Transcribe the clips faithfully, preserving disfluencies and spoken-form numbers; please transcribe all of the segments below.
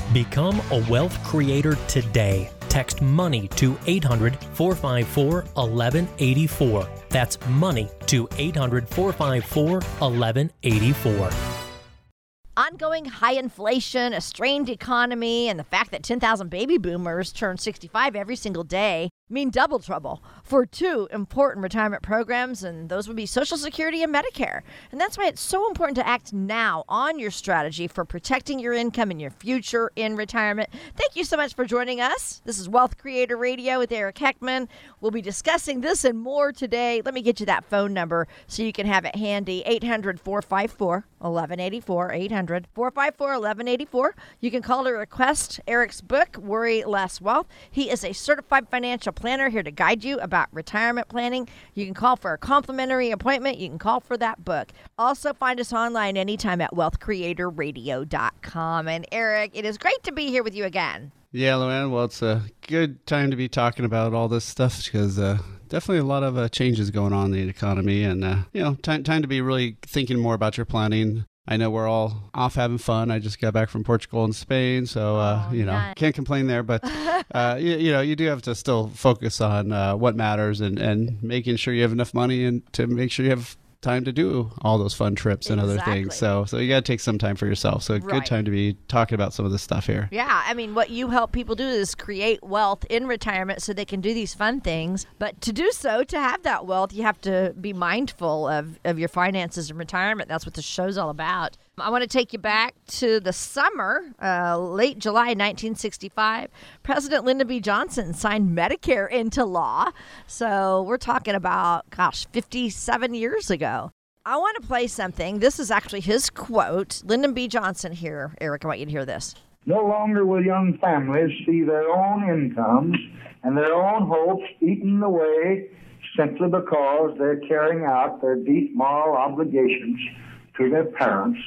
Become a wealth creator today. Text MONEY to eight hundred, four five four, one one eight four. That's MONEY to eight hundred, four five four, one one eight four. Ongoing high inflation, a strained economy, and the fact that ten thousand baby boomers turn sixty-five every single day mean double trouble for two important retirement programs, and those would be Social Security and Medicare. And that's why it's so important to act now on your strategy for protecting your income and your future in retirement. Thank you so much for joining us. This is Wealth Creator Radio with Eric Heckman. We'll be discussing this and more today. Let me get you that phone number so you can have it handy. eight hundred, four five four, one one eight four, eight hundred, four five four, one one eight four. You can call to request Eric's book, Worry Less Wealth. He is a certified financial planner here to guide you about retirement planning. You can call for a complimentary appointment. You can call for that book. Also, find us online anytime at wealth creator radio dot com. And Eric, it is great to be here with you again. Yeah, Luann. Well, it's a good time to be talking about all this stuff because uh, definitely a lot of uh, changes going on in the economy, and uh, you know, time time to be really thinking more about your planning. I know we're all off having fun. I just got back from Portugal and Spain, so uh, oh, you know, nice. Can't complain there. But uh, you, you know, you do have to still focus on uh, what matters and, and making sure you have enough money and to make sure you have time to do all those fun trips and exactly. other things. So so you got to take some time for yourself. So right. Good time to be talking about some of this stuff here. Yeah, I mean, what you help people do is create wealth in retirement so they can do these fun things. But to do so, to have that wealth, you have to be mindful of, of your finances in retirement. That's what the show's all about. I want to take you back to the summer, uh, late July nineteen sixty-five. President Lyndon B. Johnson signed Medicare into law. So we're talking about, gosh, fifty-seven years ago. I want to play something. This is actually his quote. Lyndon B. Johnson here. Eric, I want you to hear this. No longer will young families see their own incomes and their own hopes eaten away simply because they're carrying out their deep moral obligations to their parents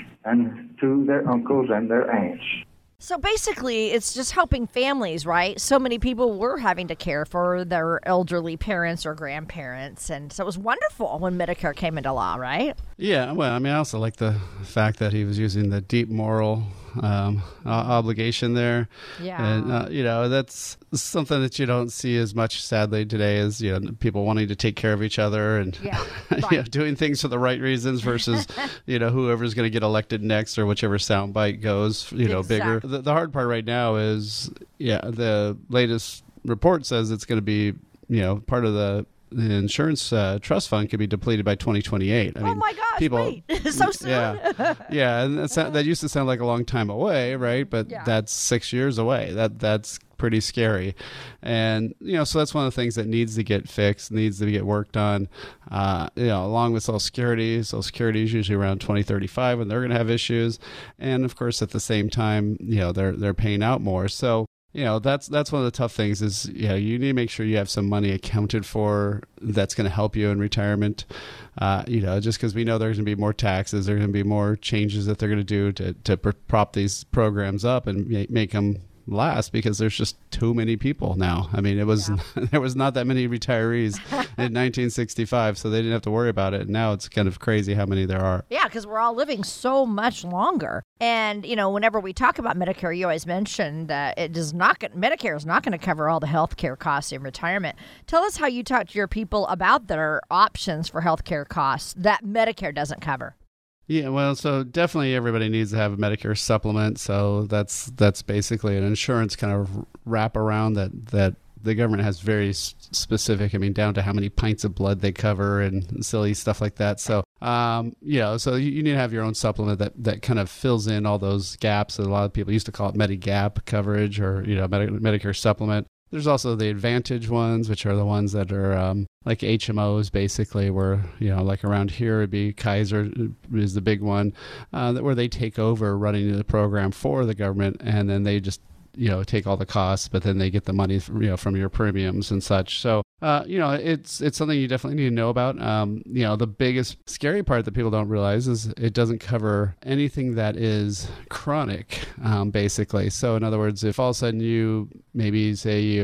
and to their uncles and their aunts. So basically, it's just helping families, right? So many people were having to care for their elderly parents or grandparents, and so it was wonderful when Medicare came into law, right? Yeah, well, I mean, I also like the fact that he was using the deep moral um, uh, obligation there. Yeah. And, uh, you know, that's something that you don't see as much, sadly, today is, you know, people wanting to take care of each other and yeah, right. you know, doing things for the right reasons versus, you know, whoever's going to get elected next or whichever soundbite goes, you know, exactly. bigger. The, the hard part right now is, yeah, the latest report says it's going to be, you know, part of the the insurance uh, trust fund could be depleted by twenty twenty-eight. I oh mean, my gosh, people, wait, so soon? Yeah, yeah, and that's, that used to sound like a long time away, right? But yeah. that's six years away. That That's pretty scary. And, you know, so that's one of the things that needs to get fixed, needs to get worked on, uh, you know, along with Social Security. Social Security is usually around twenty thirty-five when they're going to have issues. And, of course, at the same time, you know, they're they're paying out more. So, you know, that's that's one of the tough things is, you know, you need to make sure you have some money accounted for that's going to help you in retirement. Uh, you know, just because we know there's going to be more taxes, there's going to be more changes that they're going to do to, to prop these programs up and make them last because there's just too many people now. I mean, it was yeah. there was not that many retirees in nineteen sixty-five, so they didn't have to worry about it. Now it's kind of crazy how many there are. Yeah, because we're all living so much longer. And, you know, whenever we talk about Medicare, you always mention that it does not get, Medicare is not going to cover all the health care costs in retirement. Tell us how you talk to your people about their options for health care costs that Medicare doesn't cover. Yeah, well, so definitely everybody needs to have a Medicare supplement. So that's that's basically an insurance kind of wrap around that, that the government has very specific, I mean, down to how many pints of blood they cover and silly stuff like that. So, um, you know, so you, you need to have your own supplement that, that kind of fills in all those gaps. A lot of people used to call it Medigap coverage or, you know, Medi- Medicare supplement. There's also the Advantage ones, which are the ones that are um, like H M Os, basically, where, you know, like around here would be Kaiser is the big one, uh, where they take over running the program for the government, and then they just, you know, take all the costs, but then they get the money, you know, from your premiums and such. So, uh, you know, it's it's something you definitely need to know about. Um, you know, the biggest scary part that people don't realize is it doesn't cover anything that is chronic, um, basically. So, in other words, if all of a sudden you maybe say you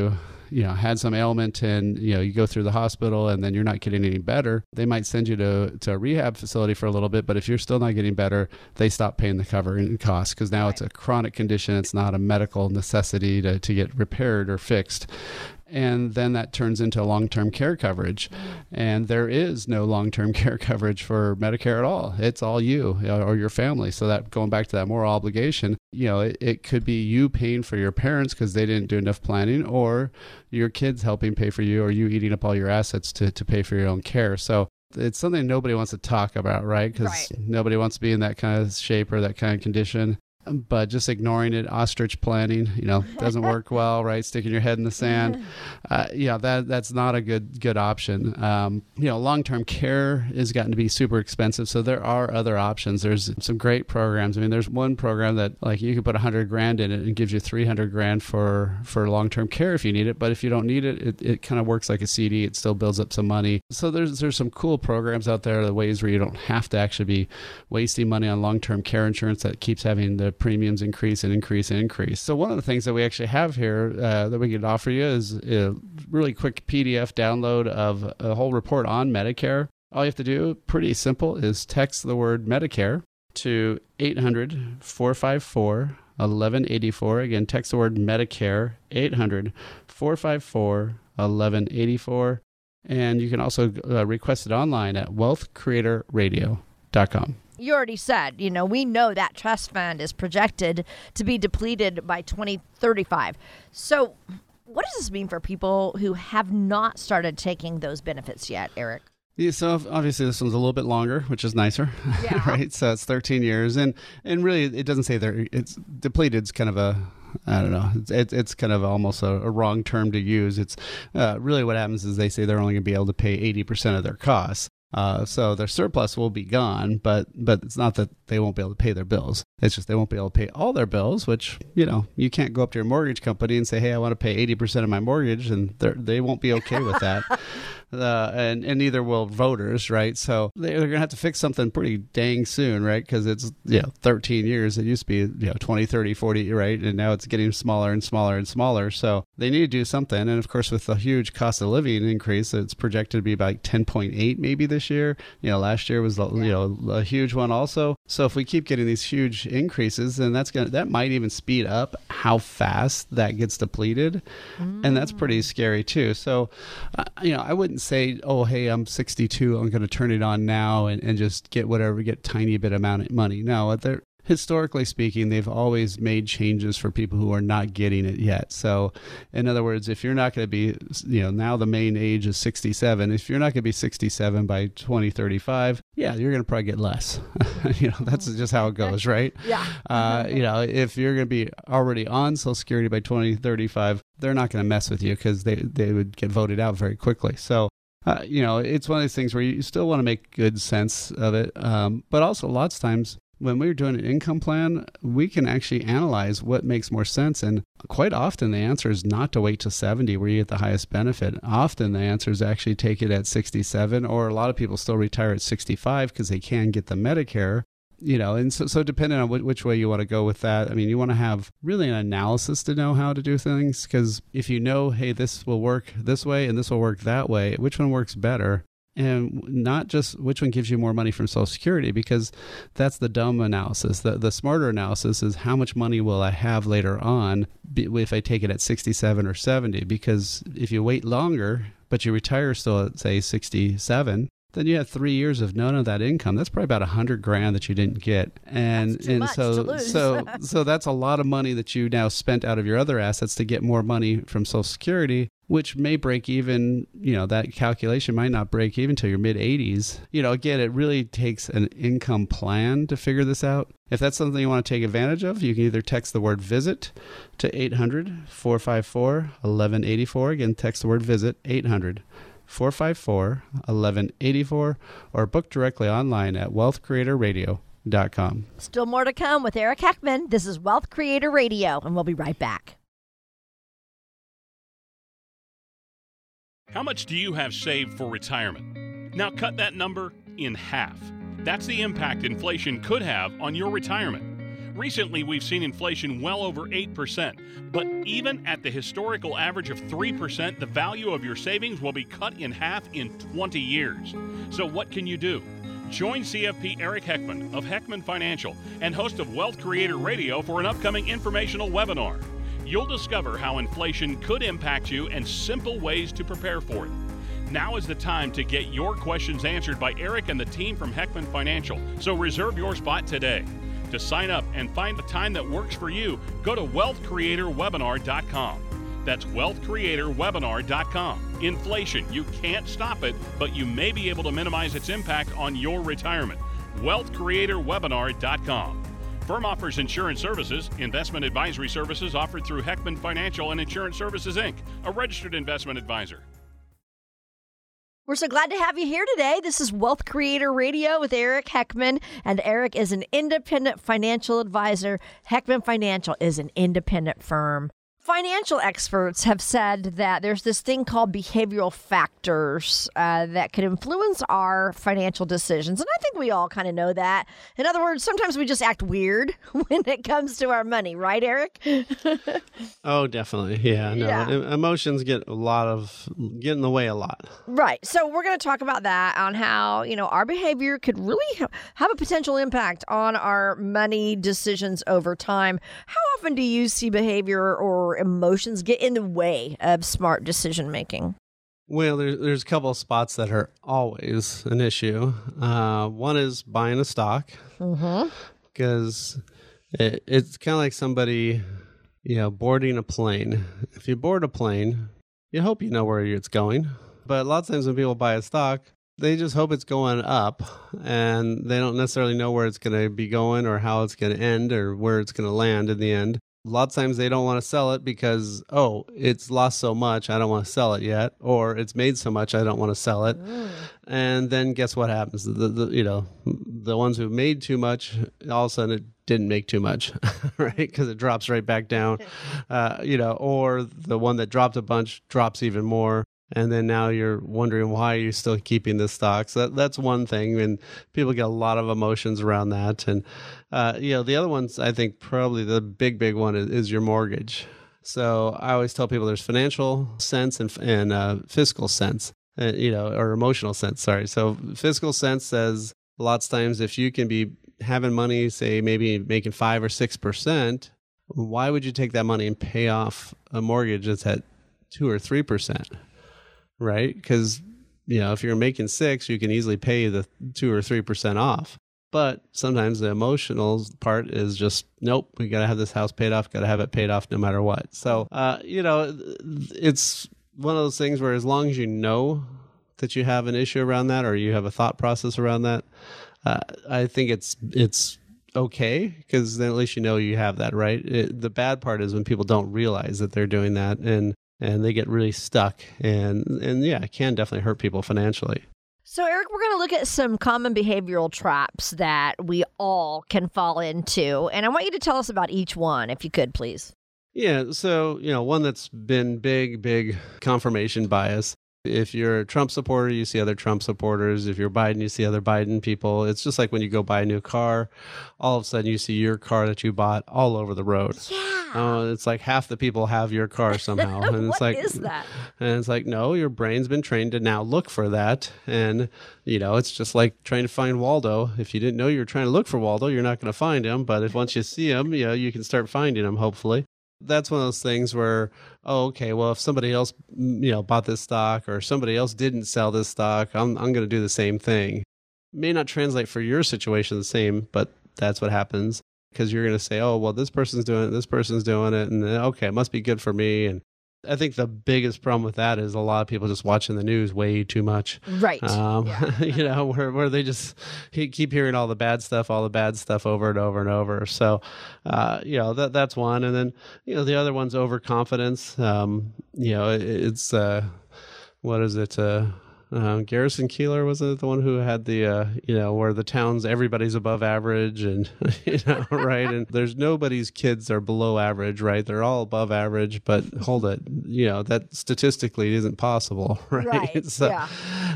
you know, had some ailment and, you know, you go through the hospital and then you're not getting any better, they might send you to, to a rehab facility for a little bit. But if you're still not getting better, they stop paying the covering costs because now right. it's a chronic condition. It's not a medical necessity to, to get repaired or fixed. And then that turns into long-term care coverage. And there is no long-term care coverage for Medicare at all. It's all you or your family. So that going back to that moral obligation, you know, it, it could be you paying for your parents because they didn't do enough planning, or your kids helping pay for you, or you eating up all your assets to, to pay for your own care. So it's something nobody wants to talk about, right? Because right. nobody wants to be in that kind of shape or that kind of condition. But just ignoring it, ostrich planning, you know, doesn't work well, right? Sticking your head in the sand. Uh, yeah, that that's not a good good option. Um, you know, long-term care has gotten to be super expensive. So there are other options. There's some great programs. I mean, there's one program that like you can put a hundred grand in it and gives you three hundred grand for, for long-term care if you need it. But if you don't need it, it, it kind of works like a C D. It still builds up some money. So there's there's some cool programs out there, the ways where you don't have to actually be wasting money on long-term care insurance that keeps having the premiums increase and increase and increase. So one of the things that we actually have here uh, that we could offer you is a really quick P D F download of a whole report on Medicare. All you have to do, pretty simple, is text the word Medicare to eight hundred, four five four, eleven eighty-four. Again, text the word Medicare, eight hundred, four five four, eleven eighty-four. And you can also uh, request it online at wealth creator radio dot com. You already said, you know, we know that trust fund is projected to be depleted by twenty thirty-five. So what does this mean for people who have not started taking those benefits yet, Eric? Yeah, so obviously this one's a little bit longer, which is nicer, yeah. right? So it's thirteen years, and and really it doesn't say there it's depleted. It's kind of a I don't know. It's it's kind of almost a, a wrong term to use. It's uh, really what happens is they say they're only going to be able to pay eighty percent of their costs. Uh, so their surplus will be gone, but but it's not that they won't be able to pay their bills. It's just they won't be able to pay all their bills, which, you know, you can't go up to your mortgage company and say, hey, I want to pay eighty percent of my mortgage, and they won't be okay with that. Uh, and, and neither will voters, right? So they're going to have to fix something pretty dang soon, right? Because it's, you know, thirteen years. It used to be, you know, twenty, thirty, forty, right? And now it's getting smaller and smaller and smaller. So they need to do something. And of course, with the huge cost of living increase, it's projected to be about ten point eight maybe this year. You know, last year was, you know, a huge one also. So if we keep getting these huge increases, then that's going to, that might even speed up how fast that gets depleted. Mm. And that's pretty scary too. So, uh, you know, I wouldn't say, oh, hey, I'm sixty-two, I'm going to turn it on now and, and just get whatever, get tiny bit amount of money. No, they're, historically speaking, they've always made changes for people who are not getting it yet. So in other words, if you're not going to be, you know, now the main age is sixty-seven, if you're not going to be sixty-seven by twenty thirty-five, yeah, you're going to probably get less. You know, that's just how it goes, right? Yeah. Uh, you know, if you're going to be already on Social Security by twenty thirty-five, they're not going to mess with you because they, they would get voted out very quickly. So Uh, you know, it's one of those things where you still want to make good sense of it. Um, but also lots of times when we're doing an income plan, we can actually analyze what makes more sense. And quite often the answer is not to wait till seventy where you get the highest benefit. Often the answer is actually take it at sixty-seven, or a lot of people still retire at sixty-five because they can get the Medicare. You know, and so, so depending on which way you want to go with that, I mean, you want to have really an analysis to know how to do things, because if you know, hey, this will work this way and this will work that way, which one works better? And not just which one gives you more money from Social Security, because that's the dumb analysis. The, the smarter analysis is how much money will I have later on if I take it at sixty-seven or seventy? Because if you wait longer, but you retire still at, say, sixty-seven, then you have three years of none of that income. That's probably about a hundred grand that you didn't get, and that's too and much so to lose. so so that's a lot of money that you now spent out of your other assets to get more money from Social Security, which may break even. You know, that calculation might not break even till your mid eighties. You know, again, it really takes an income plan to figure this out. If that's something you want to take advantage of, you can either text the word VISIT to eight hundred, four five four, eleven eighty-four. Again, text the word VISIT, eight hundred, four five four, eleven eighty-four, or book directly online at wealth creator radio dot com. Still more to come with Eric Heckman. This is Wealth Creator Radio, and we'll be right back. How much do you have saved for retirement? Now cut that number in half. That's the impact inflation could have on your retirement. Recently, we've seen inflation well over eight percent, but even at the historical average of three percent, the value of your savings will be cut in half in twenty years. So what can you do? Join C F P Eric Heckman of Heckman Financial and host of Wealth Creator Radio for an upcoming informational webinar. You'll discover how inflation could impact you and simple ways to prepare for it. Now is the time to get your questions answered by Eric and the team from Heckman Financial, so reserve your spot today. To sign up and find the time that works for you, go to wealth creator webinar dot com. That's wealth creator webinar dot com. Inflation, you can't stop it, but you may be able to minimize its impact on your retirement. wealth creator webinar dot com. Firm offers insurance services, investment advisory services offered through Heckman Financial and Insurance Services, Incorporated, a registered investment advisor. We're so glad to have you here today. This is Wealth Creator Radio with Eric Heckman, and Eric is an independent financial advisor. Heckman Financial is an independent firm. Financial experts have said that there's this thing called behavioral factors uh, that could influence our financial decisions. And I think we all kind of know that. In other words, sometimes we just act weird when it comes to our money. Right, Eric? Oh, definitely. Yeah. No, Yeah. e- emotions get a lot of, get in the way a lot. Right. So we're going to talk about that, on how, you know, our behavior could really ha- have a potential impact on our money decisions over time. How often do you see behavior or emotions get in the way of smart decision making? Well, there's there's a couple of spots that are always an issue. Uh, one is buying a stock, because it, it's kind of like somebody, you know, boarding a plane. If you board a plane, you hope you know where it's going. But a lot of times when people buy a stock, they just hope it's going up, and they don't necessarily know where it's going to be going or how it's going to end or where it's going to land in the end. A lot of times they don't want to sell it because, oh, it's lost so much, I don't want to sell it yet, or it's made so much, I don't want to sell it. Mm. And then guess what happens? The, the you know, the ones who made too much, all of a sudden it didn't make too much, right? Because it drops right back down, uh, you know, or the one that dropped a bunch drops even more. And then now you're wondering why you're still keeping this stock. So that, that's one thing, and people get a lot of emotions around that. And uh, you know, the other ones, I think probably the big, big one is, is your mortgage. So I always tell people there's financial sense and, and uh, fiscal sense, uh, you know, or emotional sense. Sorry. So fiscal sense says lots of times if you can be having money, say maybe making five or six percent, why would you take that money and pay off a mortgage that's at two or three percent? Right? Because, you know, if you're making six, you can easily pay the two or three percent off. But sometimes the emotional part is just, nope, we got to have this house paid off, got to have it paid off no matter what. So, uh, you know, it's one of those things where as long as you know that you have an issue around that, or you have a thought process around that, uh, I think it's it's okay, because then at least you know you have that, right? It, the bad part is when people don't realize that they're doing that, and and they get really stuck, and, and yeah, it can definitely hurt people financially. So, Eric, we're going to look at some common behavioral traps that we all can fall into. And I want you to tell us about each one, if you could, please. Yeah, so, you know, one that's been big, big confirmation bias. If you're a Trump supporter, you see other Trump supporters. If you're Biden, you see other Biden people. It's just like when you go buy a new car, all of a sudden you see your car that you bought all over the road. Yeah. Oh, it's like half the people have your car somehow. And it's What like, is that? And it's like, no, your brain's been trained to now look for that. And, you know, it's just like trying to find Waldo. If you didn't know you were trying to look for Waldo, you're not going to find him. But if once you see him, you know, you can start finding him, hopefully. That's one of those things where, oh, okay, well, if somebody else, you know, bought this stock, or somebody else didn't sell this stock, I'm I'm going to do the same thing. It may not translate for your situation the same, but that's what happens, because you're going to say, oh, well, this person's doing it, this person's doing it, and then, okay, it must be good for me. And I think the biggest problem with that is a lot of people just watching the news way too much. Right. Um, Yeah. you know, where, where they just he, keep hearing all the bad stuff, all the bad stuff over and over and over. So, uh, you know, that that's one. And then, you know, the other one's overconfidence. Um, you know, it, it's, uh, what is it? Uh, Um, Garrison Keillor, wasn't it the one who had the, uh, you know, where the town's everybody's above average, and, you know, right? And there's nobody's kids are below average, right? They're all above average, but hold it, you know, that statistically isn't possible, right? Right, so, yeah.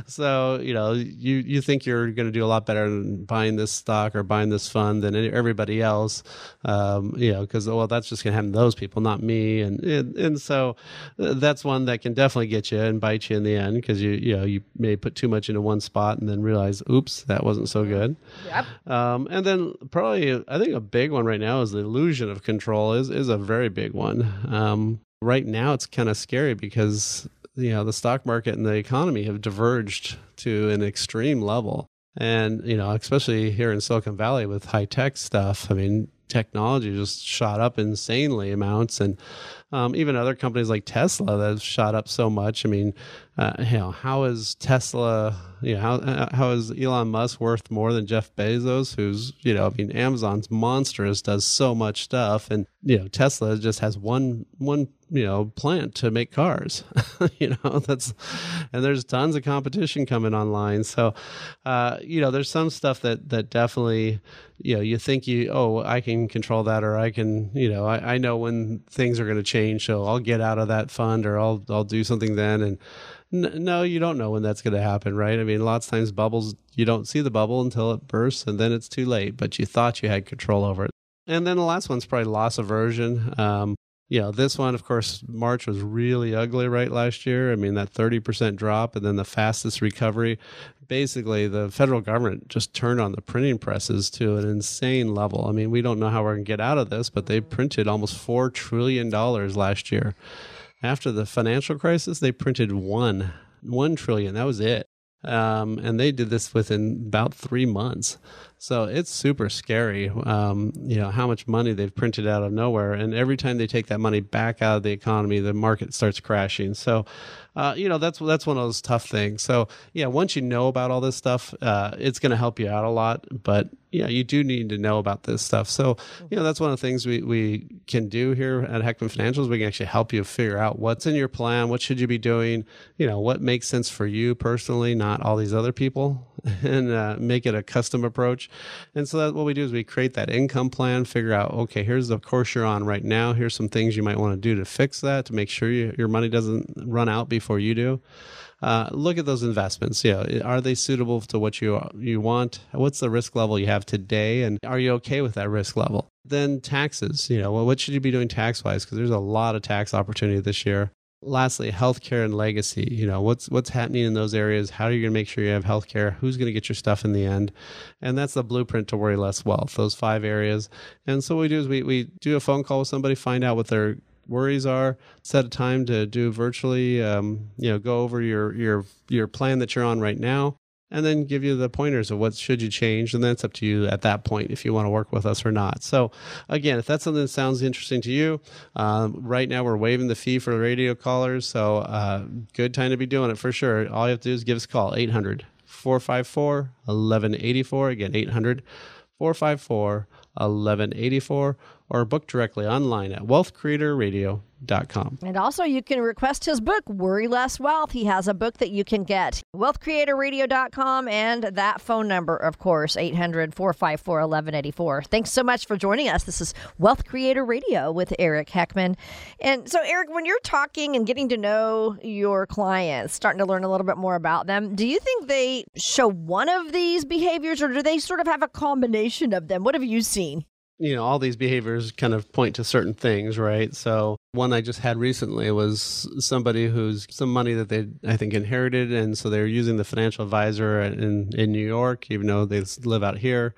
So, you know, you, you think you're going to do a lot better than buying this stock or buying this fund than everybody else, um, you know, because, well, that's just going to happen to those people, not me. And, and, and so that's one that can definitely get you and bite you in the end, because you, you know, you may put too much into one spot and then realize, oops, that wasn't so good. Yep. Um, and then probably, I think a big one right now is the illusion of control is, is a very big one. Um, right now it's kind of scary because, you know, the stock market and the economy have diverged to an extreme level. And, you know, especially here in Silicon Valley with high tech stuff, I mean, technology just shot up insanely amounts. And um, even other companies like Tesla that have shot up so much. I mean, uh, you know, how is Tesla, you know, how, how is Elon Musk worth more than Jeff Bezos, who's, you know, I mean, Amazon's monstrous, does so much stuff. And, you know, Tesla just has one, one, you know, plant to make cars, you know, that's, and there's tons of competition coming online. So, uh, you know, there's some stuff that, that definitely, you know, you think you, oh, I can control that, or I can, you know, I, I know when things are going to change, so I'll get out of that fund, or I'll, I'll do something then. And n- no, you don't know when that's going to happen, right? I mean, lots of times bubbles, you don't see the bubble until it bursts, and then it's too late, but you thought you had control over it. And then the last one's probably loss aversion. Um, You know, this one, of course, March was really ugly, right, last year. I mean, that thirty percent drop and then the fastest recovery. Basically, the federal government just turned on the printing presses to an insane level. I mean, we don't know how we're going to get out of this, but they printed almost four trillion dollars last year. After the financial crisis, they printed one, one trillion. That was it. Um, and they did this within about three months. So it's super scary, um, you know, how much money they've printed out of nowhere. And every time they take that money back out of the economy, the market starts crashing. So, uh, you know, that's that's one of those tough things. So, yeah, once you know about all this stuff, uh, it's going to help you out a lot. But, yeah, you do need to know about this stuff. So, you know, that's one of the things we, we can do here at Heckman Financials. We can actually help you figure out what's in your plan, what should you be doing, you know, what makes sense for you personally, not all these other people, and uh, make it a custom approach. And so that what we do is we create that income plan, figure out, okay, here's the course you're on right now. Here's some things you might want to do to fix that, to make sure you, your money doesn't run out before you do. Uh, look at those investments. You know, are they suitable to what you you want? What's the risk level you have today? And are you okay with that risk level? Then taxes. You know, well, what should you be doing tax-wise? Because there's a lot of tax opportunity this year. Lastly, healthcare and legacy. You know, what's what's happening in those areas? How are you going to make sure you have healthcare? Who's going to get your stuff in the end? And that's the blueprint to worry less wealth, those five areas. And so what we do is we, we do a phone call with somebody, find out what their worries are, set a time to do virtually, um, you know, go over your, your, your plan that you're on right now, and then give you the pointers of what should you change. And then it's up to you at that point if you want to work with us or not. So again, if that's something that sounds interesting to you, um, right now we're waiving the fee for radio callers. So uh, good time to be doing it for sure. All you have to do is give us a call, eight hundred, four five four, eleven eighty-four. Again, eight hundred, four five four, eleven eighty-four, or book directly online at wealth creator radio dot com. And also you can request his book, Worry Less Wealth. He has a book that you can get. wealth creator radio dot com, and that phone number, of course, eight hundred, four five four, eleven eighty-four. Thanks so much for joining us. This is Wealth Creator Radio with Eric Heckman. And so, Eric, when you're talking and getting to know your clients, starting to learn a little bit more about them, do you think they show one of these behaviors, or do they sort of have a combination of them? What have you seen? You know, all these behaviors kind of point to certain things, right? So one I just had recently was somebody who's some money that they, I think, inherited. And so they're using the financial advisor in, in New York, even though they live out here.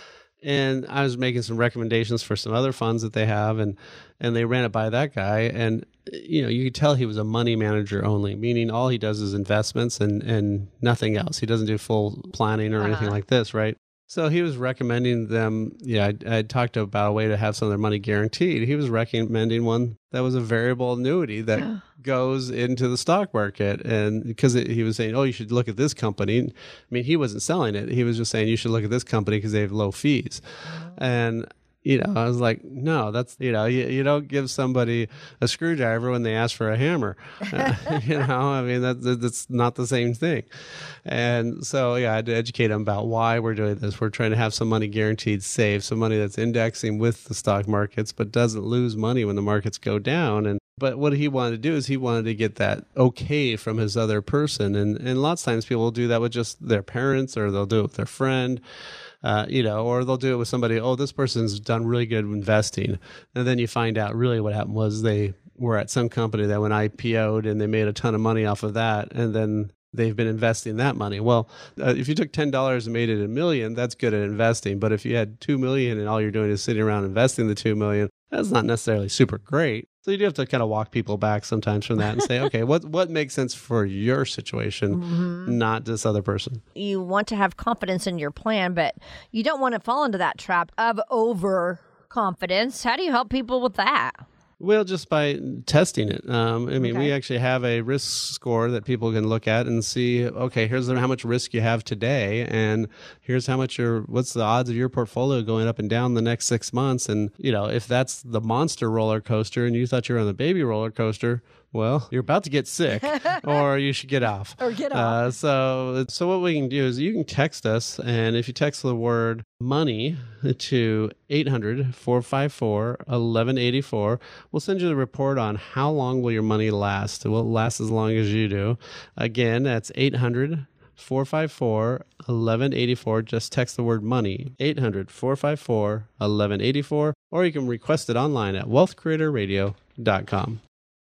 And I was making some recommendations for some other funds that they have, and, and they ran it by that guy. And, you know, you could tell he was a money manager only, meaning all he does is investments and, and nothing else. He doesn't do full planning or uh-huh. anything like this, right? So he was recommending them, yeah, I, I talked about a way to have some of their money guaranteed. He was recommending one that was a variable annuity that goes into the stock market. And because it, he was saying, oh, you should look at this company. I mean, he wasn't selling it. He was just saying, you should look at this company because they have low fees. And you know, I was like, no, that's, you know, you, you don't give somebody a screwdriver when they ask for a hammer. Uh, you know, I mean, that, that's not the same thing. And so, yeah, I had to educate them about why we're doing this. We're trying to have some money guaranteed safe, some money that's indexing with the stock markets, but doesn't lose money when the markets go down. And But what he wanted to do is he wanted to get that okay from his other person. And, and lots of times people will do that with just their parents, or they'll do it with their friend, uh, you know, or they'll do it with somebody, oh, this person's done really good investing. And then you find out really what happened was they were at some company that went I P O'd and they made a ton of money off of that. And then they've been investing that money. Well, uh, if you took ten dollars and made it a million, that's good at investing. But if you had two million and all you're doing is sitting around investing the two million, that's not necessarily super great. So you do have to kind of walk people back sometimes from that and say, okay, what what makes sense for your situation, mm-hmm. not this other person? You want to have confidence in your plan, but you don't want to fall into that trap of overconfidence. How do you help people with that? Well, just by testing it. Um, I mean, Okay. we actually have a risk score that people can look at and see, okay, here's how much risk you have today, and here's how much your, what's the odds of your portfolio going up and down the next six months. And, you know, if that's the monster roller coaster and you thought you were on the baby roller coaster, well, you're about to get sick, or you should get off. Or get Uh, off. so, so what we can do is you can text us, and if you text the word money to eight hundred, four five four, eleven eighty-four, we'll send you the report on how long will your money last. It will last as long as you do. Again, that's eight hundred, four five four, eleven eighty-four. Just text the word money, eight hundred, four five four, eleven eighty-four, or you can request it online at wealth creator radio dot com.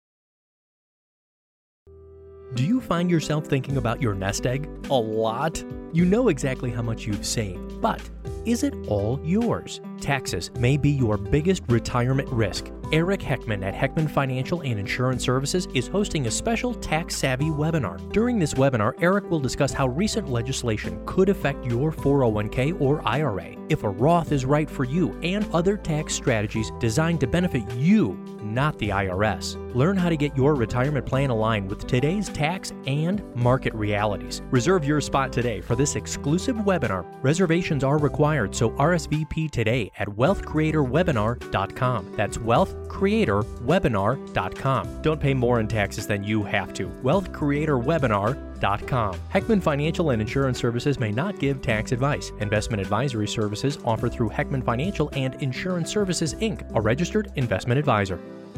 Do you find yourself thinking about your nest egg a lot? You know exactly how much you've saved, but is it all yours? Taxes may be your biggest retirement risk. Eric Heckman at Heckman Financial and Insurance Services is hosting a special tax-savvy webinar. During this webinar, Eric will discuss how recent legislation could affect your four oh one k or I R A, if a Roth is right for you, and other tax strategies designed to benefit you, not the I R S. Learn how to get your retirement plan aligned with today's tax and market realities. Reserve your spot today for this exclusive webinar. Reservations are required, so R S V P today at wealth creator webinar dot com. That's wealth creator webinar dot com. Don't pay more in taxes than you have to. wealth creator webinar dot com. Heckman Financial and Insurance Services may not give tax advice. Investment advisory services offered through Heckman Financial and Insurance Services, Incorporated, a registered investment advisor.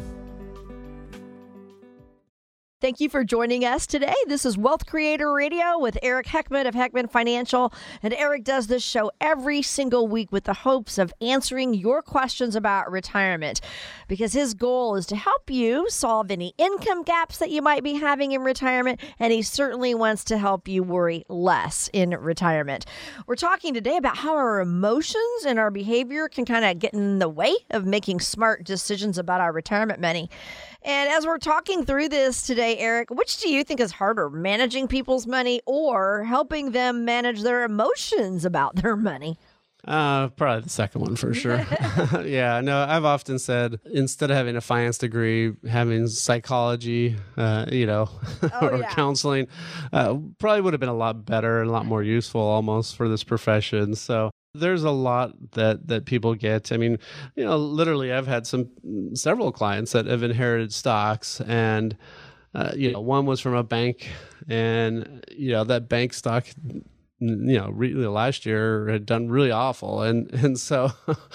Thank you for joining us today. This is Wealth Creator Radio with Eric Heckman of Heckman Financial. And Eric does this show every single week with the hopes of answering your questions about retirement, because his goal is to help you solve any income gaps that you might be having in retirement. And he certainly wants to help you worry less in retirement. We're talking today about how our emotions and our behavior can kind of get in the way of making smart decisions about our retirement money. And as we're talking through this today, Eric, which do you think is harder, managing people's money or helping them manage their emotions about their money? Uh, probably the second one for sure. Yeah, no, I've often said instead of having a finance degree, having psychology, uh, you know, Oh, or yeah. counseling, uh, probably would have been a lot better and a lot more useful almost for this profession. So there's a lot that, that people get. I mean, you know, literally I've had some, several clients that have inherited stocks, and, uh, you know, one was from a bank, and, you know, that bank stock, you know, really last year had done really awful. And, and so,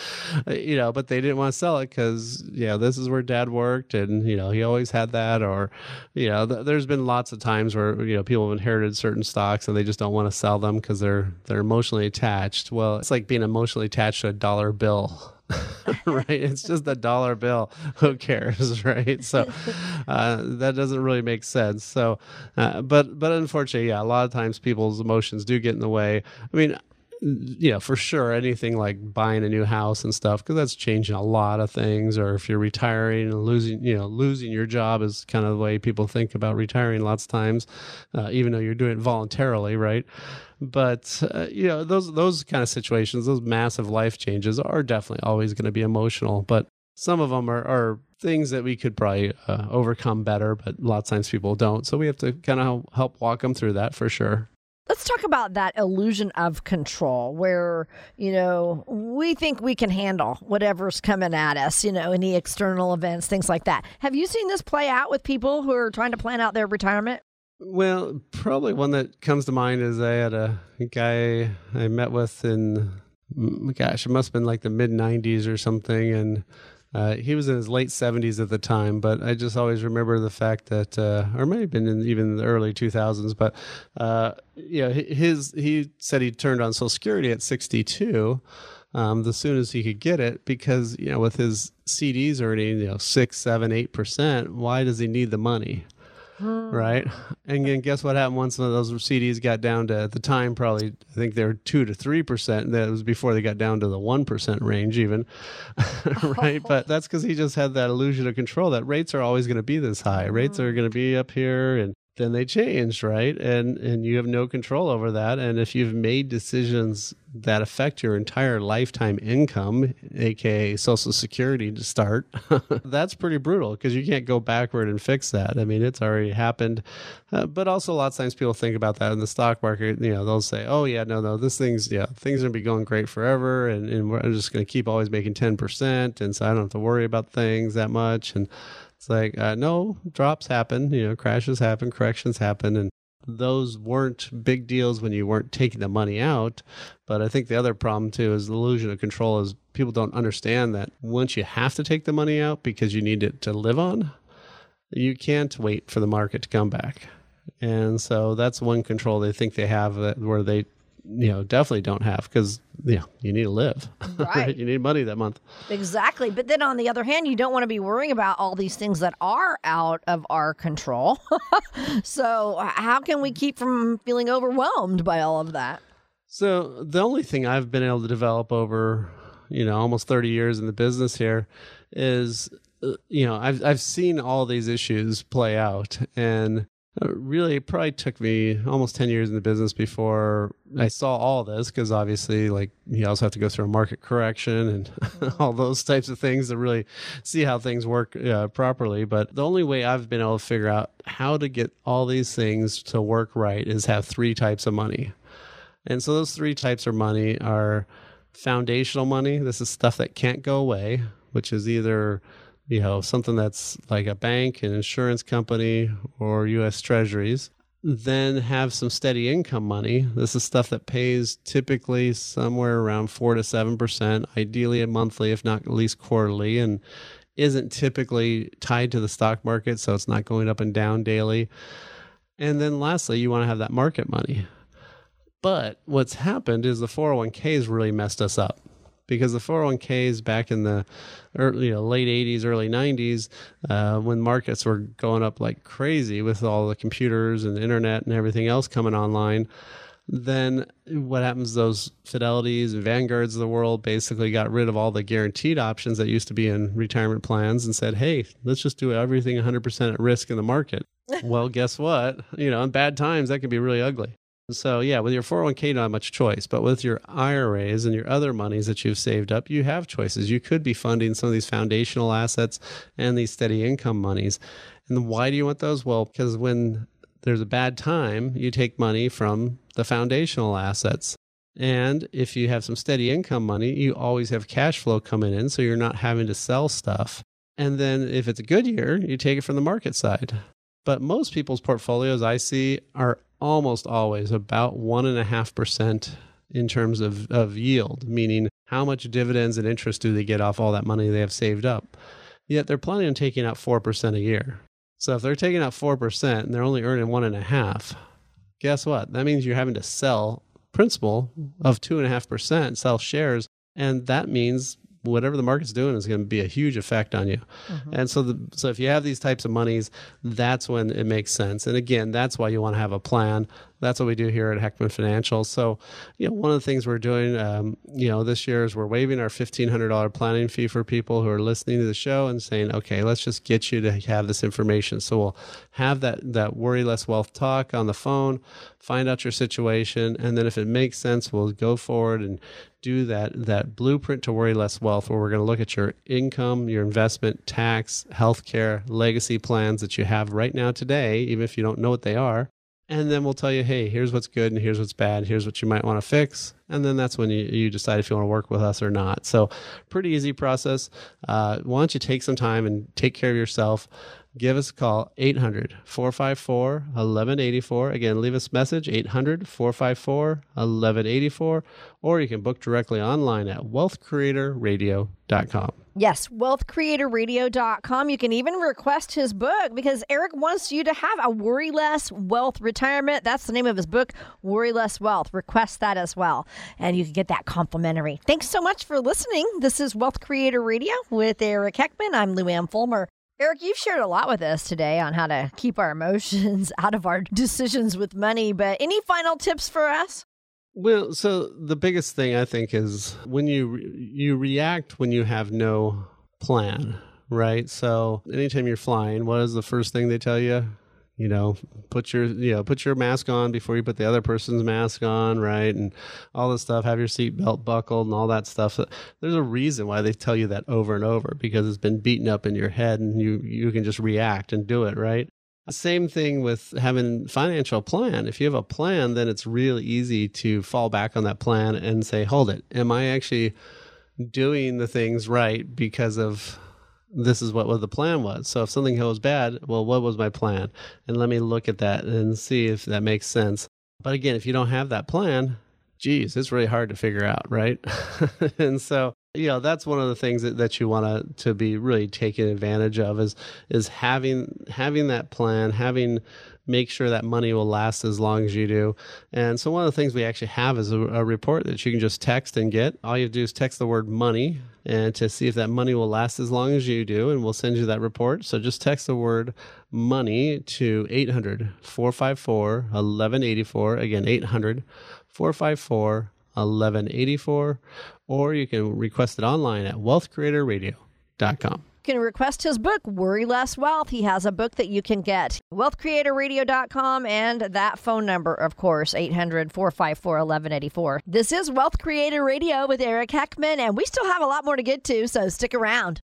you know, but they didn't want to sell it because, you know, this is where dad worked and, you know, he always had that. Or, you know, th- there's been lots of times where, you know, people have inherited certain stocks and they just don't want to sell them because they're, they're emotionally attached. Well, it's like being emotionally attached to a dollar bill. Right? It's just a dollar bill. Who cares? Right? So uh, that doesn't really make sense. So, uh, but, but unfortunately, yeah, a lot of times people's emotions do get in the way. I mean, you know, for sure, anything like buying a new house and stuff, because that's changing a lot of things. Or if you're retiring and losing, you know, losing your job is kind of the way people think about retiring lots of times, uh, even though you're doing it voluntarily, right? But, uh, you know, those those kind of situations, those massive life changes are definitely always going to be emotional. But some of them are, are things that we could probably uh, overcome better, but lots of times people don't. So we have to kind of help walk them through that for sure. Let's talk about that illusion of control where, you know, we think we can handle whatever's coming at us, you know, any external events, things like that. Have you seen this play out with people who are trying to plan out their retirement? Well, probably one that comes to mind is I had a guy I met with in, gosh, it must have been like the mid nineties or something. And Uh, he was in his late seventies at the time, but I just always remember the fact that, uh, or may have been in even the early two thousands, but uh, you know, his he said he turned on Social Security at sixty-two, um, the soon as he could get it, because you know with his C Ds earning you know six, seven, eight percent, why does he need the money? Right. And then guess what happened once one of those C Ds got down to, at the time, probably, I think they were two to three percent. That was before they got down to the one percent range even. Right. But that's because he just had that illusion of control that rates are always going to be this high. Rates are going to be up here, and then they changed, right? And and you have no control over that. And if you've made decisions that affect your entire lifetime income, aka Social Security to start, that's pretty brutal because you can't go backward and fix that. I mean, it's already happened. Uh, but also, a lot of times people think about that in the stock market. You know, they'll say, "Oh yeah, no, no, this thing's yeah, things are gonna be going great forever, and and we're just gonna keep always making ten percent, and so I don't have to worry about things that much." And it's like, uh, no, drops happen, you know, crashes happen, corrections happen, and those weren't big deals when you weren't taking the money out. But I think the other problem too is the illusion of control is people don't understand that once you have to take the money out because you need it to live on, you can't wait for the market to come back. And so that's one control they think they have that where they, you know, definitely don't have because, you know, you need to live. Right. You need money that month. Exactly. But then on the other hand, you don't want to be worrying about all these things that are out of our control. So how can we keep from feeling overwhelmed by all of that? So the only thing I've been able to develop over, you know, almost thirty years in the business here is, uh, you know, I've I've seen all these issues play out, and really, it probably took me almost ten years in the business before I saw all this, because obviously, like, you also have to go through a market correction and all those types of things to really see how things work uh, properly. But the only way I've been able to figure out how to get all these things to work right is have three types of money. And so those three types of money are foundational money. This is stuff that can't go away, which is either you know, something that's like a bank, an insurance company, or U S Treasuries. Then have some steady income money. This is stuff that pays typically somewhere around four to seven percent, ideally a monthly, if not at least quarterly, and isn't typically tied to the stock market, so it's not going up and down daily. And then lastly, you want to have that market money. But what's happened is the four oh one k's really messed us up. Because the four oh one k's back in the early, you know, late eighties, early nineties, uh, when markets were going up like crazy with all the computers and the internet and everything else coming online, then what happens, those Fidelities and Vanguards of the world basically got rid of all the guaranteed options that used to be in retirement plans and said, hey, let's just do everything one hundred percent at risk in the market. Well, guess what? You know, in bad times, that can be really ugly. So yeah, with your four oh one k, you don't have much choice, but with your I R As and your other monies that you've saved up, you have choices. You could be funding some of these foundational assets and these steady income monies. And why do you want those? Well, because when there's a bad time, you take money from the foundational assets. And if you have some steady income money, you always have cash flow coming in, so you're not having to sell stuff. And then if it's a good year, you take it from the market side. But most people's portfolios I see are almost always about one and a half percent in terms of, of yield, meaning how much dividends and interest do they get off all that money they have saved up. Yet they're planning on taking out four percent a year. So if they're taking out four percent and they're only earning one and a half, guess what? That means you're having to sell principal of two and a half percent, sell shares. And that means whatever the market's doing is going to be a huge effect on you. Mm-hmm. And so the, so if you have these types of monies, that's when it makes sense. And again, that's why you want to have a plan. That's what we do here at Heckman Financial. So, you know, one of the things we're doing, um, you know, this year is we're waiving our fifteen hundred dollars planning fee for people who are listening to the show and saying, okay, let's just get you to have this information. So we'll have that, that Worry Less Wealth talk on the phone, find out your situation. And then if it makes sense, we'll go forward and do that, that blueprint to Worry Less Wealth, where we're going to look at your income, your investment, tax, healthcare, legacy plans that you have right now today, even if you don't know what they are. And then we'll tell you, hey, here's what's good and here's what's bad. Here's what you might want to fix. And then that's when you, you decide if you want to work with us or not. So pretty easy process. Uh, why don't you take some time and take care of yourself? give us a call, eight hundred, four five four, eleven eighty-four. Again, leave us a message, eight hundred, four five four, eleven eighty-four, or you can book directly online at wealth creator radio dot com. Yes, wealth creator radio dot com. You can even request his book because Eric wants you to have a Worry Less Wealth Retirement. That's the name of his book, Worry Less Wealth. Request that as well, and you can get that complimentary. Thanks so much for listening. This is Wealth Creator Radio with Eric Heckman. I'm Lou Ann Fulmer. Eric, you've shared a lot with us today on how to keep our emotions out of our decisions with money, but any final tips for us? Well, so the biggest thing I think is when you re- you react when you have no plan, right? So anytime you're flying, what is the first thing they tell you? You know, put your you know put your mask on before you put the other person's mask on, right? And all this stuff. Have your seatbelt buckled and all that stuff. There's a reason why they tell you that over and over, because it's been beaten up in your head, and you you can just react and do it, right? Same thing with having a financial plan. If you have a plan, then it's really easy to fall back on that plan and say, hold it, am I actually doing the things right because of this is what, what the plan was? So if something goes bad, well, what was my plan? And let me look at that and see if that makes sense. But again, if you don't have that plan, geez, it's really hard to figure out, right? And so, you know, that's one of the things that, that you want to to be really taking advantage of is is having having that plan, having make sure that money will last as long as you do. And so one of the things we actually have is a, a report that you can just text and get. All you have to do is text the word money and to see if that money will last as long as you do, and we'll send you that report. So just text the word money to eight hundred, four five four, eleven eighty-four. Again, eight hundred, four five four, eleven eighty-four, or you can request it online at wealth creator radio dot com. You can request his book, Worry Less Wealth. He has a book that you can get. wealth creator radio dot com, and that phone number, of course, eight hundred, four five four, eleven eighty-four. This is Wealth Creator Radio with Eric Heckman, and we still have a lot more to get to, so stick around.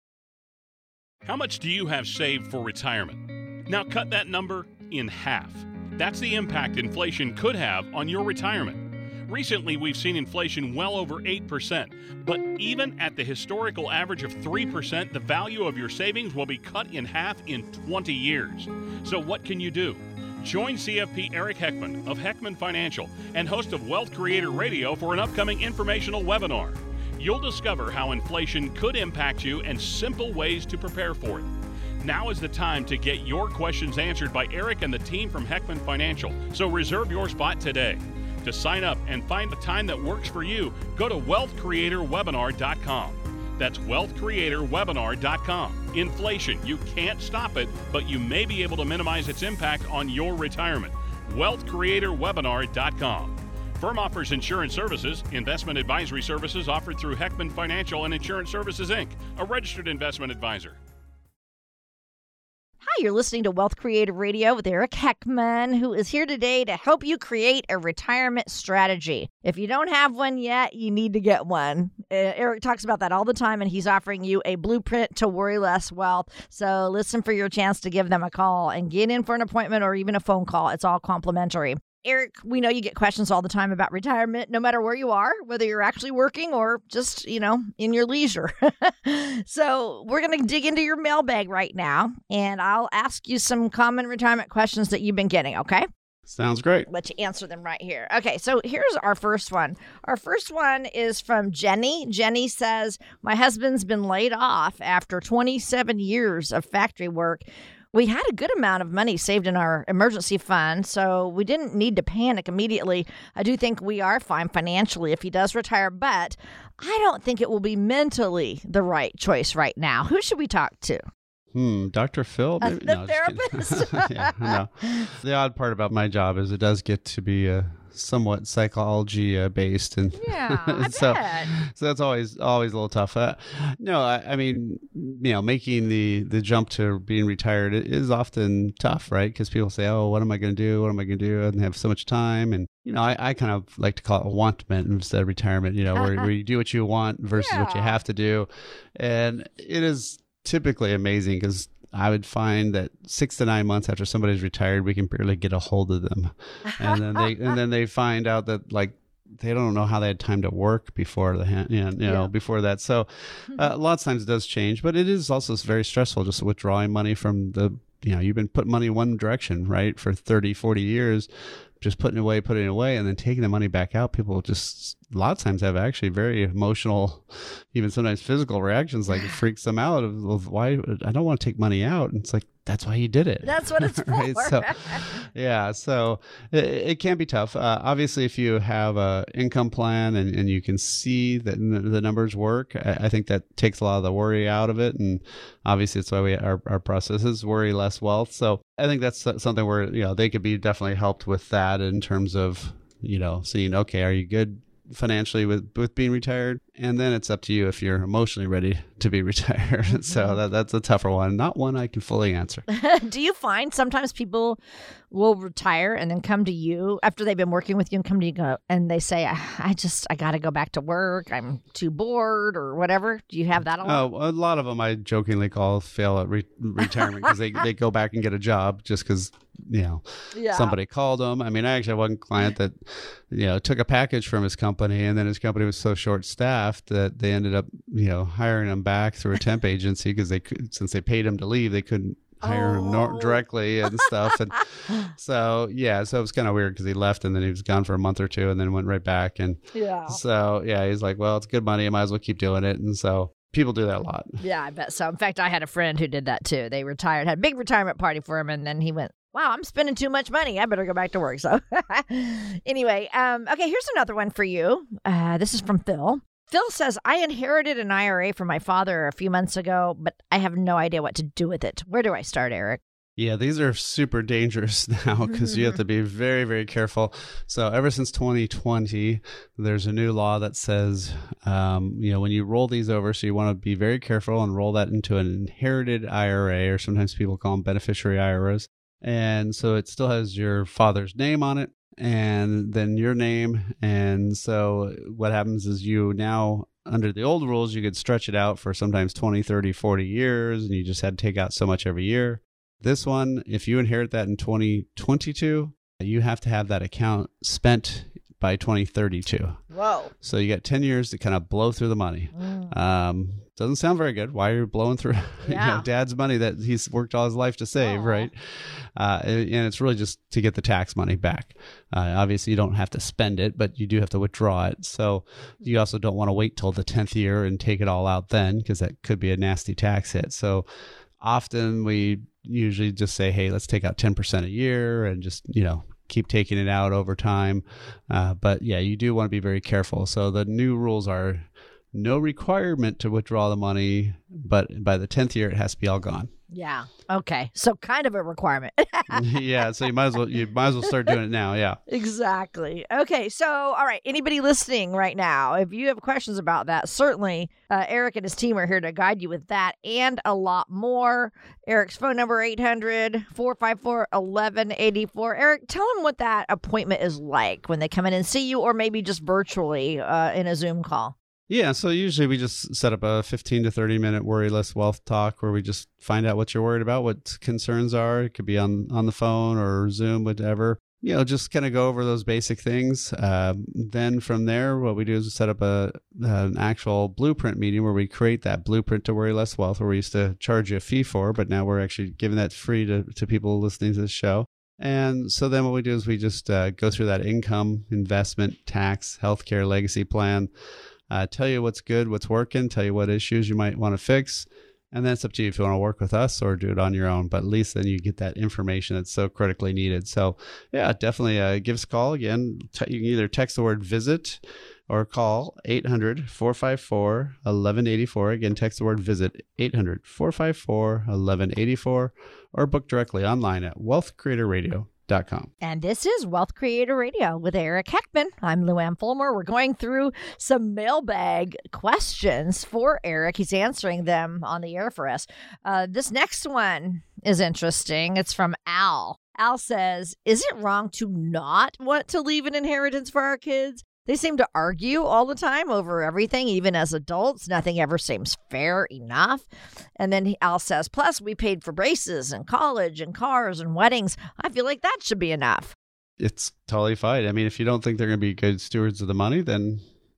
How much do you have saved for retirement? Now cut that number in half. That's the impact inflation could have on your retirement. Recently, we've seen inflation well over eight percent, but even at the historical average of three percent, the value of your savings will be cut in half in twenty years. So what can you do? Join C F P Eric Heckman of Heckman Financial and host of Wealth Creator Radio for an upcoming informational webinar. You'll discover how inflation could impact you and simple ways to prepare for it. Now is the time to get your questions answered by Eric and the team from Heckman Financial, so reserve your spot today. To sign up and find the time that works for you, go to wealth creator webinar dot com. That's wealth creator webinar dot com. Inflation, you can't stop it, but you may be able to minimize its impact on your retirement. wealth creator webinar dot com. Firm offers insurance services, investment advisory services offered through Heckman Financial and Insurance Services, Incorporated, a registered investment advisor. Hi, you're listening to Wealth Creator Radio with Eric Heckman, who is here today to help you create a retirement strategy. If you don't have one yet, you need to get one. Uh, Eric talks about that all the time, and he's offering you a blueprint to worry less wealth. So listen for your chance to give them a call and get in for an appointment or even a phone call. It's all complimentary. Eric, we know you get questions all the time about retirement, no matter where you are, whether you're actually working or just, you know, in your leisure. So we're going to dig into your mailbag right now, and I'll ask you some common retirement questions that you've been getting, okay? Sounds great. Let you answer them right here. Okay, so here's our first one. Our first one is from Jenny. Jenny says, my husband's been laid off after twenty-seven years of factory work. We had a good amount of money saved in our emergency fund, so we didn't need to panic immediately. I do think we are fine financially if he does retire, but I don't think it will be mentally the right choice right now. Who should we talk to? Hmm, Doctor Phil? Uh, the no, therapist? yeah, no. The odd part about my job is it does get to be uh, somewhat psychology uh, based, and yeah, I so bet. so that's always always a little tough. Uh, no, I, I mean, you know, making the the jump to being retired is often tough, right? Because people say, "Oh, what am I going to do? What am I going to do?" And they have so much time, and you know, I, I kind of like to call it wantment instead of retirement. You know, where, where you do what you want versus Yeah. what you have to do, and it is typically amazing because I would find that six to nine months after somebody's retired, we can barely get a hold of them, and then they and then they find out that like they don't know how they had time to work before the hand, you know, you know Yeah. before that. So uh, a lot of times it does change, but it is also very stressful just withdrawing money from the you know, you've been putting money in one direction, right, for thirty, forty years, just putting it away, putting it away, and then taking the money back out. People just a lot of times have actually very emotional, even sometimes physical reactions, like it freaks them out of, of why I don't want to take money out. And it's like, that's why you did it. That's what it's right? for. So, yeah. So it, it can be tough. Uh, obviously, if you have a income plan and, and you can see that the numbers work, I, I think that takes a lot of the worry out of it. And obviously, it's why we our, our process is worry less wealth. So I think that's something where, you know, they could be definitely helped with that in terms of, you know, seeing, okay, are you good financially with, with being retired? And then it's up to you if you're emotionally ready to be retired. Mm-hmm. So that, that's a tougher one. Not one I can fully answer. Do you find sometimes people will retire and then come to you after they've been working with you and come to you go, and they say, I, I just, I got to go back to work. I'm too bored or whatever. Do you have that a lot? Oh, a lot of them I jokingly call fail at re- retirement because they, they go back and get a job just because, you know, yeah. somebody called them. I mean, I actually had one client that, you know, took a package from his company, and then his company was so short staffed that they ended up, you know, hiring him back through a temp agency because they could, since they paid him to leave, they couldn't hire oh. him nor- directly and stuff. And so, yeah, so it was kind of weird because he left and then he was gone for a month or two and then went right back. And yeah, so, yeah, he's like, well, it's good money. I might as well keep doing it. And so people do that a lot. Yeah, I bet so. In fact, I had a friend who did that too. They retired, had a big retirement party for him, and then he went, wow, I'm spending too much money. I better go back to work. So anyway, um, okay, here's another one for you. Uh, this is from Phil. Phil says, I inherited an I R A from my father a few months ago, but I have no idea what to do with it. Where do I start, Eric? Yeah, these are super dangerous now because you have to be very, very careful. So ever since twenty twenty, there's a new law that says, um, you know, when you roll these over, so you want to be very careful and roll that into an inherited I R A, or sometimes people call them beneficiary I R As. And so it still has your father's name on it and then your name. And so what happens is you now, under the old rules, you could stretch it out for sometimes twenty, thirty, forty years, and you just had to take out so much every year. This one, if you inherit that in twenty twenty-two, you have to have that account spent by twenty thirty-two. Whoa. So you got ten years to kind of blow through the money. Mm. Um, doesn't sound very good. Why are you blowing through yeah. you know, dad's money that he's worked all his life to save, Aww. Right? Uh, and it's really just to get the tax money back. Uh, obviously, you don't have to spend it, but you do have to withdraw it. So you also don't want to wait till the tenth year and take it all out then, because that could be a nasty tax hit. So often we usually just say, hey, let's take out ten percent a year and just, you know, keep taking it out over time. Uh, but yeah, you do want to be very careful. So the new rules are no requirement to withdraw the money, but by the tenth year, it has to be all gone. Yeah. Okay. So kind of a requirement. Yeah. So you might as well you might as well start doing it now. Yeah. Exactly. Okay. So all right. Anybody listening right now, if you have questions about that, certainly uh, Eric and his team are here to guide you with that and a lot more. Eric's phone number eight hundred, four five four, eleven eighty-four. Eric, tell them what that appointment is like when they come in and see you, or maybe just virtually uh, in a Zoom call. Yeah, so usually we just set up a fifteen to thirty minute worry less wealth talk where we just find out what you're worried about, what concerns are. It could be on, on the phone or Zoom, whatever. You know, just kind of go over those basic things. Um, then from there, what we do is set up a an actual blueprint meeting where we create that blueprint to worry less wealth, where we used to charge you a fee for, but now we're actually giving that free to, to people listening to this show. And so then what we do is we just uh, go through that income, investment, tax, healthcare, legacy plan. Uh, tell you what's good, what's working, tell you what issues you might want to fix. And then it's up to you if you want to work with us or do it on your own. But at least then you get that information that's so critically needed. So yeah, definitely uh, give us a call. Again, t- you can either text the word visit or call eight hundred, four five four, eleven eighty-four. Again, text the word visit, eight hundred, four five four, eleven eighty-four, or book directly online at wealth creator radio dot com. And this is Wealth Creator Radio with Eric Heckman. I'm Luann Fulmer. We're going through some mailbag questions for Eric. He's answering them on the air for us. Uh, this next one is interesting. It's from Al. Al says, is it wrong to not want to leave an inheritance for our kids? They seem to argue all the time over everything, even as adults. Nothing ever seems fair enough. And then Al says, plus we paid for braces and college and cars and weddings. I feel like that should be enough. It's totally fine. I mean, if you don't think they're going to be good stewards of the money, then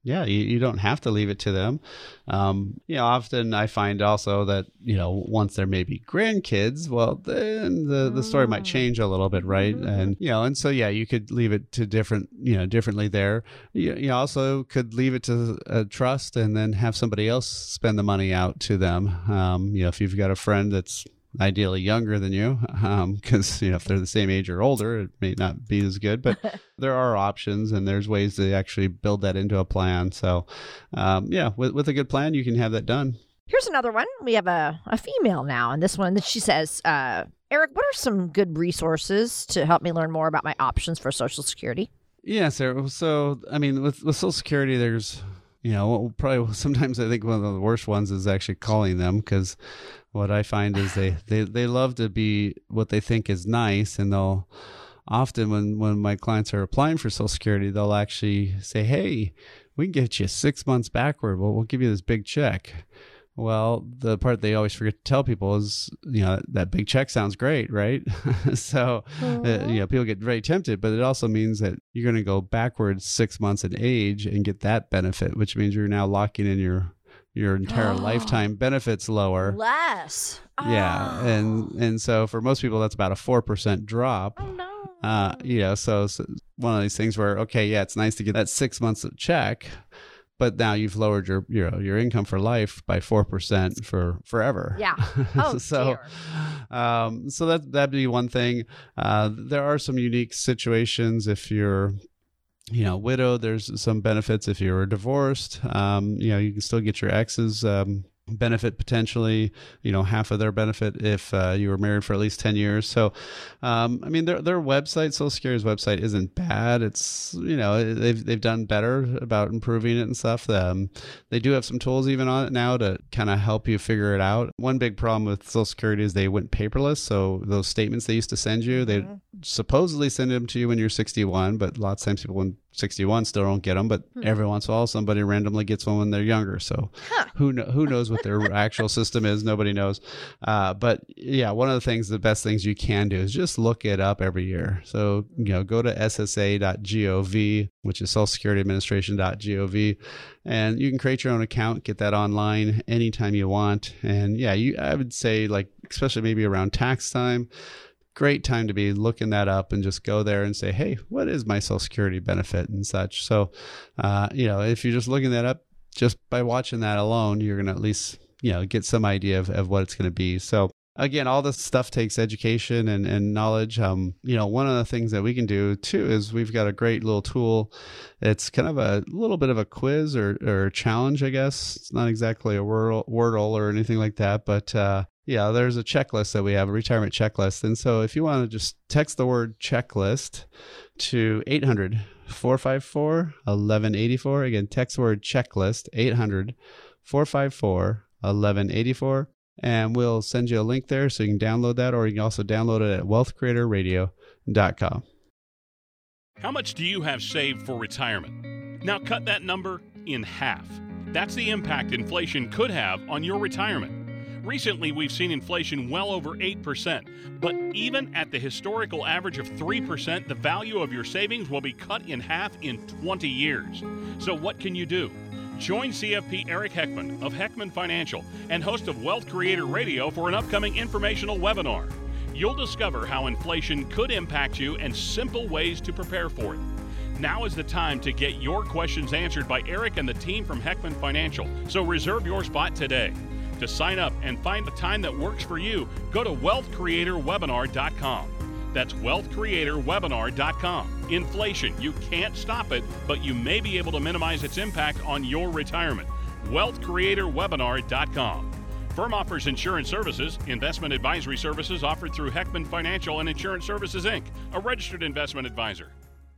yeah, you, you don't have to leave it to them. Um, you know, often I find also that, you know, once there may be grandkids, well, then the, the story might change a little bit, right? Mm-hmm. And, you know, and so, yeah, you could leave it to different, you know, differently there. You, you also could leave it to a trust and then have somebody else spend the money out to them. Um, you know, if you've got a friend that's ideally younger than you, because um, you know if they're the same age or older, it may not be as good. But there are options, and there's ways to actually build that into a plan. So, um, yeah, with with a good plan, you can have that done. Here's another one. We have a, a female now, and this one, she says, uh, Eric, what are some good resources to help me learn more about my options for Social Security? Yeah, Sarah. So, I mean, with with Social Security, there's you know probably sometimes I think one of the worst ones is actually calling them, because what I find is they, they, they love to be what they think is nice, and they'll often when, when my clients are applying for Social Security, they'll actually say, hey, we can get you six months backward. Well, we'll give you this big check. Well, the part they always forget to tell people is, you know, that big check sounds great, right? so, uh, you know, people get very tempted, but it also means that you're going to go backwards six months in age and get that benefit, which means you're now locking in your your entire lifetime benefits lower. Less. Yeah. Oh. And and so for most people, that's about a four percent drop. Oh, no. Uh, you know, so, so one of these things where, okay, yeah, it's nice to get that six months of check, but now you've lowered your your, your income for life by four percent for forever. Yeah. Oh, so, dear. um, so that, that'd be one thing. Uh, there are some unique situations if you're, you know, widowed, there's some benefits. If you're divorced, um, you know, you can still get your ex's um, benefit potentially, you know, half of their benefit if uh, you were married for at least ten years. So, um, I mean, their their website, Social Security's website, isn't bad. It's, you know, they've they've done better about improving it and stuff. Um, they do have some tools even on it now to kind of help you figure it out. One big problem with Social Security is they went paperless. So those statements they used to send you, they mm-hmm. supposedly send them to you when you're sixty-one, but lots of times people when sixty-one still don't get them, but hmm. every once in a while somebody randomly gets one when they're younger. So huh. who kn- who knows what their actual system is? Nobody knows. Uh, but yeah, one of the things, the best things you can do is just look it up every year. So, you know, go to S S A dot gov, which is Social Security Administration dot gov, and you can create your own account, get that online anytime you want. And yeah, you I would say, like, especially maybe around tax time, great time to be looking that up and just go there and say, hey, what is my Social Security benefit and such? So, uh, you know, if you're just looking that up, just by watching that alone, you're going to at least, you know, get some idea of, of what it's going to be. So again, all this stuff takes education and, and knowledge. Um, you know, one of the things that we can do too is we've got a great little tool. It's kind of a little bit of a quiz or, or a challenge, I guess. It's not exactly a Wordle, Wordle or anything like that, but, uh, yeah, there's a checklist that we have, a retirement checklist. And so if you want to just text the word checklist to eight hundred, four five four, eleven eighty-four. Again, text the word checklist, eight hundred, four five four, eleven eighty-four. And we'll send you a link there so you can download that, or you can also download it at wealth creator radio dot com. How much do you have saved for retirement? Now cut that number in half. That's the impact inflation could have on your retirement. Recently, we've seen inflation well over eight percent, but even at the historical average of three percent, the value of your savings will be cut in half in twenty years. So what can you do? Join C F P Eric Heckman of Heckman Financial and host of Wealth Creator Radio for an upcoming informational webinar. You'll discover how inflation could impact you and simple ways to prepare for it. Now is the time to get your questions answered by Eric and the team from Heckman Financial, so reserve your spot today. To sign up and find a time that works for you, go to wealth creator webinar dot com. That's wealth creator webinar dot com. Inflation, you can't stop it, but you may be able to minimize its impact on your retirement. wealth creator webinar dot com. Firm offers insurance services, investment advisory services offered through Heckman Financial and Insurance Services, Incorporated, a registered investment advisor.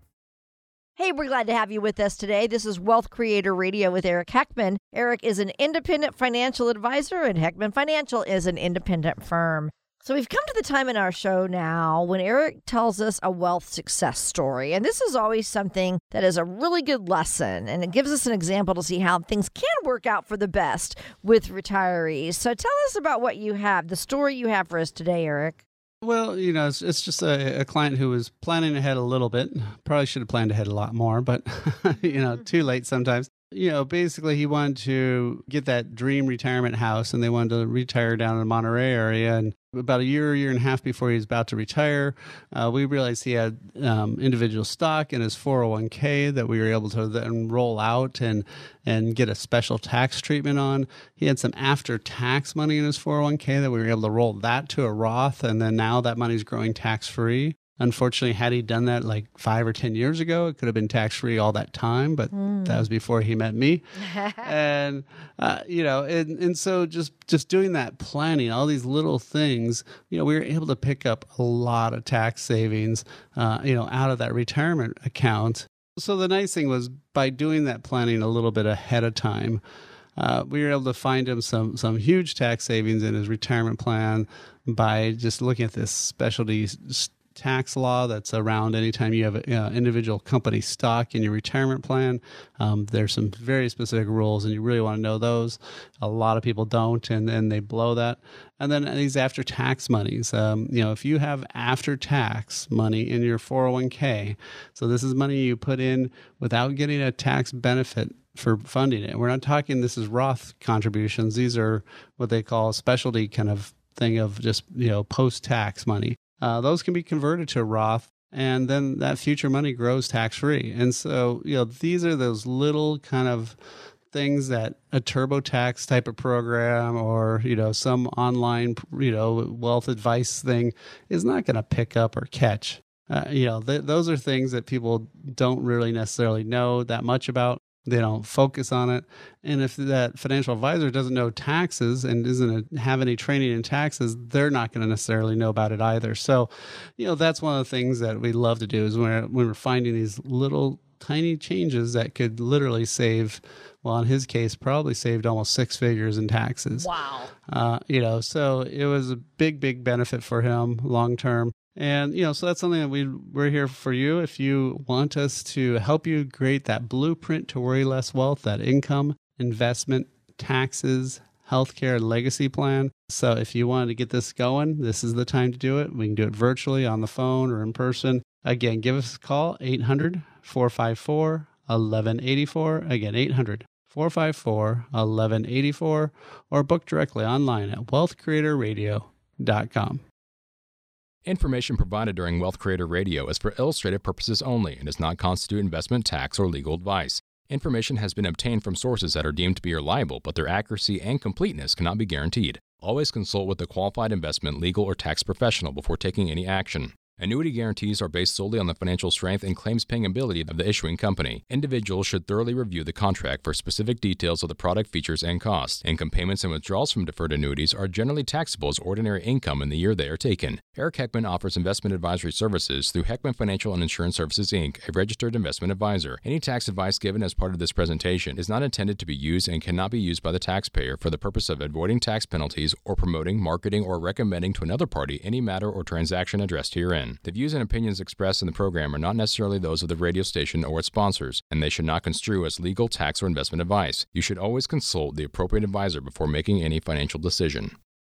Hey, we're glad to have you with us today. This is Wealth Creator Radio with Eric Heckman. Eric is an independent financial advisor, and Heckman Financial is an independent firm. So we've come to the time in our show now when Eric tells us a wealth success story. And this is always something that is a really good lesson, and it gives us an example to see how things can work out for the best with retirees. So tell us about what you have, the story you have for us today, Eric. Well, you know, it's, it's just a, a client who was planning ahead a little bit. Probably should have planned ahead a lot more, but, you know, too late sometimes. you know, basically he wanted to get that dream retirement house, and they wanted to retire down in the Monterey area. And about a year, year and a half before he was about to retire, uh, we realized he had um, individual stock in his four oh one k that we were able to then roll out and and get a special tax treatment on. He had some after-tax money in his four oh one k that we were able to roll that to a Roth, and then now that money's growing tax-free. Unfortunately, had he done that like five or ten years ago, it could have been tax-free all that time, but mm. that was before he met me. and, uh, you know, and, and so just, just doing that planning, all these little things, you know, we were able to pick up a lot of tax savings, uh, you know, out of that retirement account. So the nice thing was by doing that planning a little bit ahead of time, uh, we were able to find him some, some huge tax savings in his retirement plan by just looking at this specialty st- tax law that's around anytime you have an uh, individual company stock in your retirement plan. Um, there's some very specific rules, and you really want to know those. A lot of people don't, and then they blow that. And then these after-tax monies. Um, you know, if you have after-tax money in your four oh one k, so this is money you put in without getting a tax benefit for funding it. We're not talking this is Roth contributions. These are what they call a specialty kind of thing of just, you know, post-tax money. Uh, those can be converted to Roth, and then that future money grows tax-free. And so, you know, these are those little kind of things that a TurboTax type of program or, you know, some online, you know, wealth advice thing is not going to pick up or catch. Uh, you know, th- those are things that people don't really necessarily know that much about. They don't focus on it. And if that financial advisor doesn't know taxes and doesn't have any training in taxes, they're not going to necessarily know about it either. So, you know, that's one of the things that we love to do is when we're, when we're finding these little tiny changes that could literally save, well, in his case, probably saved almost six figures in taxes. Wow. Uh, you know, so it was a big, big benefit for him long term. And, you know, so that's something that we, we're here for you. If you want us to help you create that blueprint to worry less wealth, that income, investment, taxes, healthcare, legacy plan. So if you wanted to get this going, this is the time to do it. We can do it virtually, on the phone, or in person. Again, give us a call, eight hundred, four five four, eleven eighty-four. Again, eight hundred, four five four, eleven eighty-four, or book directly online at wealth creator radio dot com. Information provided during Wealth Creator Radio is for illustrative purposes only and does not constitute investment, tax, or legal advice. Information has been obtained from sources that are deemed to be reliable, but their accuracy and completeness cannot be guaranteed. Always consult with a qualified investment, legal, or tax professional before taking any action. Annuity guarantees are based solely on the financial strength and claims-paying ability of the issuing company. Individuals should thoroughly review the contract for specific details of the product features and costs. Income payments and withdrawals from deferred annuities are generally taxable as ordinary income in the year they are taken. Eric Heckman offers investment advisory services through Heckman Financial and Insurance Services, Incorporated, a registered investment advisor. Any tax advice given as part of this presentation is not intended to be used and cannot be used by the taxpayer for the purpose of avoiding tax penalties or promoting, marketing, or recommending to another party any matter or transaction addressed herein. The views and opinions expressed in the program are not necessarily those of the radio station or its sponsors, and they should not construe as legal, tax, or investment advice. You should always consult the appropriate advisor before making any financial decision.